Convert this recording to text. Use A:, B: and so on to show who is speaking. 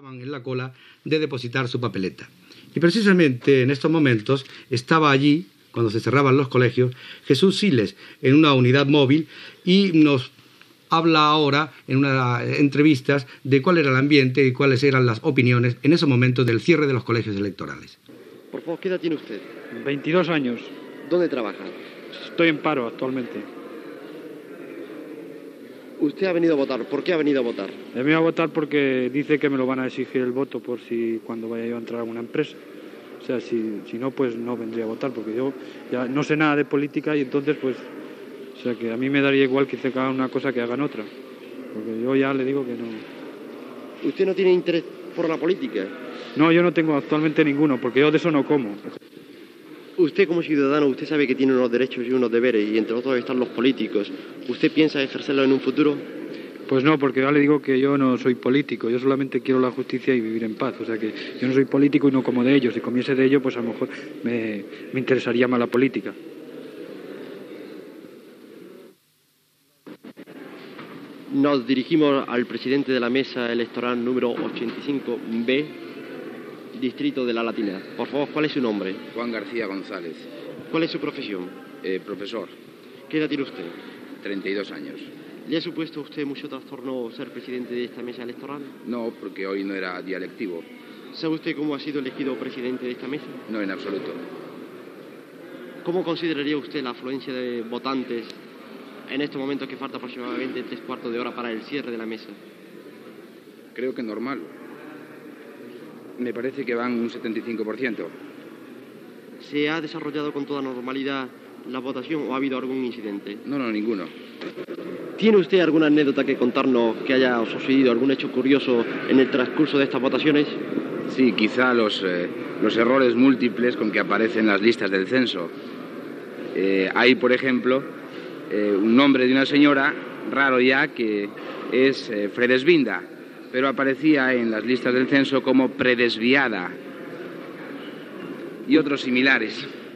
A: estaban en la cola de depositar su papeleta. Y precisamente en estos momentos estaba allí, cuando se cerraban los colegios, Jesús Siles en una unidad móvil y nos habla ahora en unas entrevistas de cuál era el ambiente y cuáles eran las opiniones en esos momentos del cierre de los colegios electorales.
B: Por favor, ¿qué edad tiene usted?
C: 22 años.
B: ¿Dónde trabaja?
C: Estoy en paro actualmente.
B: Usted ha venido a votar. ¿Por qué ha venido a votar?
C: He venido a votar porque dice que me lo van a exigir el voto por si cuando vaya yo a entrar a una empresa. O sea, si no, pues no vendría a votar, porque yo ya no sé nada de política y entonces, pues, o sea, que a mí me daría igual que hagan una cosa que hagan otra. Porque yo ya le digo que no.
B: ¿Usted no tiene interés por la política?
C: No, yo no tengo actualmente ninguno, porque yo de eso no como.
B: Usted como ciudadano, usted sabe que tiene unos derechos y unos deberes, y entre otros están los políticos. ¿Usted piensa ejercerlo en un futuro?
C: Pues no, porque ya le digo que yo no soy político, yo solamente quiero la justicia y vivir en paz. O sea que yo no soy político y no como de ellos. Si comiese de ello, pues a lo mejor me interesaría más la política.
B: Nos dirigimos al presidente de la mesa electoral número 85B, distrito de La Latina. Por favor, ¿cuál es su nombre?
D: Juan García González.
B: ¿Cuál es su profesión?
D: Profesor.
B: ¿Qué edad tiene usted?
D: 32 años.
B: ¿Le ha supuesto a usted mucho trastorno ser presidente de esta mesa electoral?
D: No, porque hoy no era día lectivo.
B: ¿Sabe usted cómo ha sido elegido presidente de esta mesa?
D: No, en absoluto.
B: ¿Cómo consideraría usted la afluencia de votantes en estos momentos que falta aproximadamente 3/4 de hora para el cierre de la mesa?
D: Creo que normal. Me parece que van un 75%.
B: ¿Se ha desarrollado con toda normalidad la votación o ha habido algún incidente?
D: No, ninguno.
B: ¿Tiene usted alguna anécdota que contarnos que haya sucedido, algún hecho curioso en el transcurso de estas votaciones?
D: Sí, quizá los errores múltiples con que aparecen las listas del censo. Hay, por ejemplo, un nombre de una señora, raro ya, que es Fredesvinda, pero aparecía en las listas del censo como predesviada y otros similares.